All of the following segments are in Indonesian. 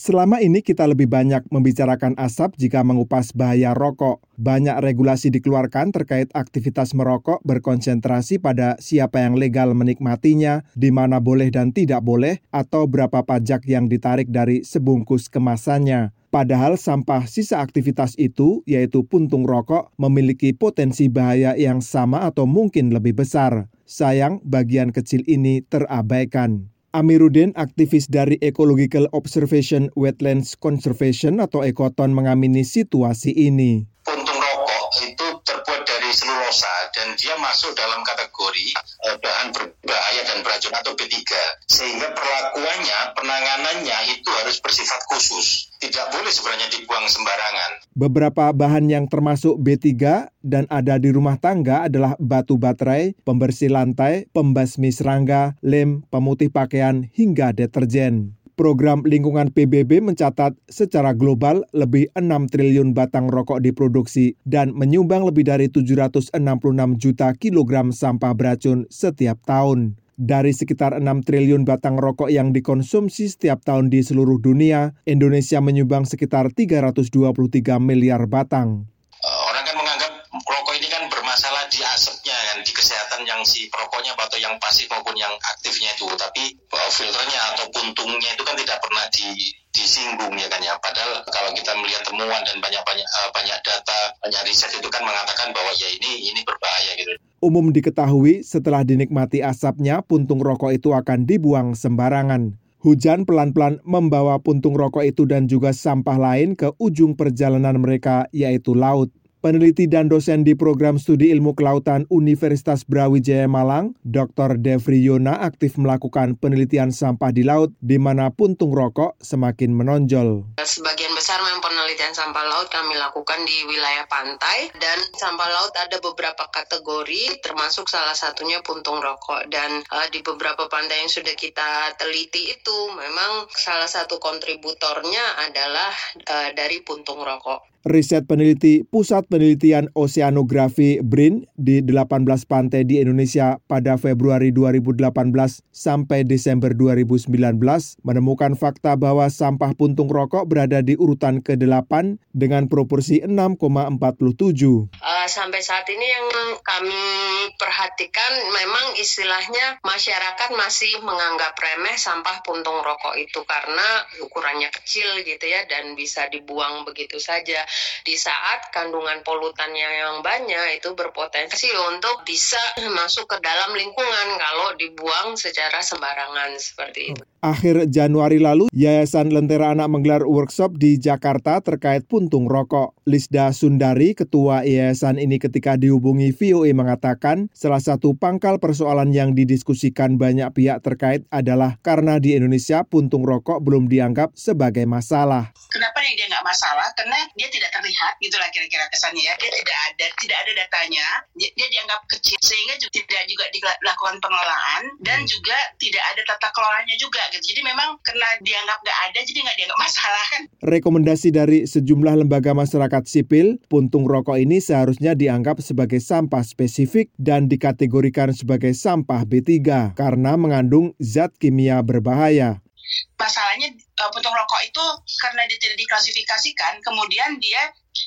Selama ini kita lebih banyak membicarakan asap jika mengupas bahaya rokok. Banyak regulasi dikeluarkan terkait aktivitas merokok berkonsentrasi pada siapa yang legal menikmatinya, di mana boleh dan tidak boleh, atau berapa pajak yang ditarik dari sebungkus kemasannya. Padahal sampah sisa aktivitas itu, yaitu puntung rokok, memiliki potensi bahaya yang sama atau mungkin lebih besar. Sayang, bagian kecil ini terabaikan. Amiruddin, aktivis dari Ecological Observation Wetlands Conservation atau Ekoton, mengamini situasi ini. Puntung rokok itu terbuat dari selulosa dan dia masuk dalam kategori bahan berbahaya dan beracun atau B3. Sehingga perlakuannya, penanganannya itu harus bersifat khusus. Tidak boleh sebenarnya dibuang sembarangan. Beberapa bahan yang termasuk B3 dan ada di rumah tangga adalah batu baterai, pembersih lantai, pembasmi serangga, lem, pemutih pakaian, hingga deterjen. Program lingkungan PBB mencatat secara global lebih 6 triliun batang rokok diproduksi dan menyumbang lebih dari 766 juta kilogram sampah beracun setiap tahun. Dari sekitar 6 triliun batang rokok yang dikonsumsi setiap tahun di seluruh dunia, Indonesia menyumbang sekitar 323 miliar batang. Orang kan menganggap rokok ini kan bermasalah di asapnya kan, di kesehatan yang si perokoknya atau yang pasif maupun yang aktifnya itu. Tapi filternya atau puntungnya itu kan tidak pernah disinggung ya kan ya. Padahal kalau kita melihat temuan dan banyak data, banyak riset itu kan mengatakan bahwa ya ini berbahaya gitu. Umum diketahui setelah dinikmati asapnya, puntung rokok itu akan dibuang sembarangan. Hujan pelan-pelan membawa puntung rokok itu dan juga sampah lain ke ujung perjalanan mereka, yaitu laut. Peneliti dan dosen di Program Studi Ilmu Kelautan Universitas Brawijaya Malang, Dr. Devri Yona, aktif melakukan penelitian sampah di laut, di mana puntung rokok semakin menonjol. Sebagian besar memang penelitian sampah laut kami lakukan di wilayah pantai, dan sampah laut ada beberapa kategori, termasuk salah satunya puntung rokok. Dan di beberapa pantai yang sudah kita teliti itu, memang salah satu kontributornya adalah dari puntung rokok. Riset peneliti Pusat Penelitian Oseanografi BRIN di 18 pantai di Indonesia pada Februari 2018 sampai Desember 2019 menemukan fakta bahwa sampah puntung rokok berada di urutan ke-8 dengan proporsi 6,47. Sampai saat ini yang kami perhatikan memang istilahnya masyarakat masih menganggap remeh sampah puntung rokok itu karena ukurannya kecil gitu ya dan bisa dibuang begitu saja. Di saat kandungan polutannya yang banyak itu berpotensi untuk bisa masuk ke dalam lingkungan kalau dibuang secara sembarangan seperti itu. Akhir Januari lalu, Yayasan Lentera Anak menggelar workshop di Jakarta terkait puntung rokok. Lisda Sundari, ketua yayasan ini ketika dihubungi VOA mengatakan salah satu pangkal persoalan yang didiskusikan banyak pihak terkait adalah karena di Indonesia puntung rokok belum dianggap sebagai masalah. Kenapa dia nggak masalah? Karena dia tidak terlihat, gitulah kira-kira kesannya ya. Dia tidak ada datanya, dia dianggap kecil sehingga tidak juga dilakukan pengelolaan dan juga tidak ada tata kelolanya juga. Gitu. Jadi memang karena dianggap nggak ada, jadi nggak dianggap masalah kan. Rekomendasi dari sejumlah lembaga masyarakat sipil, puntung rokok ini seharusnya dianggap sebagai sampah spesifik dan dikategorikan sebagai sampah B3 karena mengandung zat kimia berbahaya. Masalahnya puntung rokok itu karena dia tidak diklasifikasikan, kemudian dia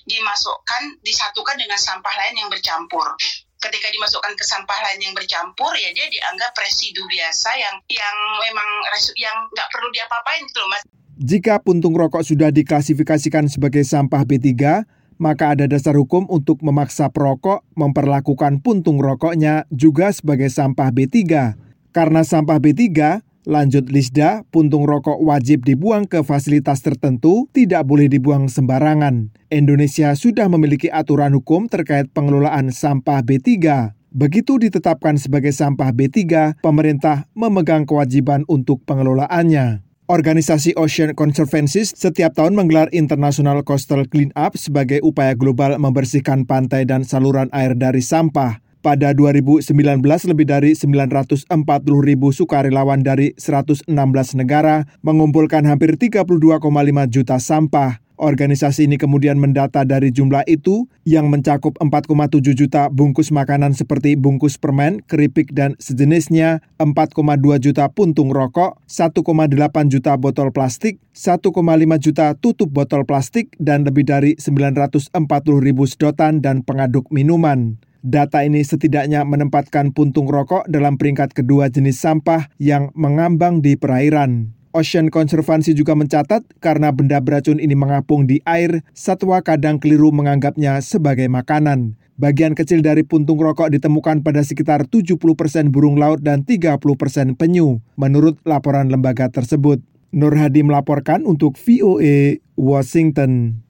disatukan dengan sampah lain yang bercampur. Ketika dimasukkan ke sampah lain yang bercampur, ya dia dianggap residu biasa yang memang yang nggak perlu diapa-apain gitu loh, Mas. Jika puntung rokok sudah diklasifikasikan sebagai sampah B3, maka ada dasar hukum untuk memaksa perokok memperlakukan puntung rokoknya juga sebagai sampah B3. Karena sampah B3, lanjut Lisda, puntung rokok wajib dibuang ke fasilitas tertentu, tidak boleh dibuang sembarangan. Indonesia sudah memiliki aturan hukum terkait pengelolaan sampah B3. Begitu ditetapkan sebagai sampah B3, pemerintah memegang kewajiban untuk pengelolaannya. Organisasi Ocean Conservancy setiap tahun menggelar International Coastal Cleanup sebagai upaya global membersihkan pantai dan saluran air dari sampah. Pada 2019, lebih dari 940.000 sukarelawan dari 116 negara mengumpulkan hampir 32,5 juta sampah. Organisasi ini kemudian mendata dari jumlah itu yang mencakup 4,7 juta bungkus makanan seperti bungkus permen, keripik, dan sejenisnya, 4,2 juta puntung rokok, 1,8 juta botol plastik, 1,5 juta tutup botol plastik, dan lebih dari 940 ribu sedotan dan pengaduk minuman. Data ini setidaknya menempatkan puntung rokok dalam peringkat kedua jenis sampah yang mengambang di perairan. Ocean Conservancy juga mencatat karena benda beracun ini mengapung di air, satwa kadang keliru menganggapnya sebagai makanan. Bagian kecil dari puntung rokok ditemukan pada sekitar 70% burung laut dan 30% penyu, menurut laporan lembaga tersebut. Nur Hadi melaporkan untuk VOA Washington.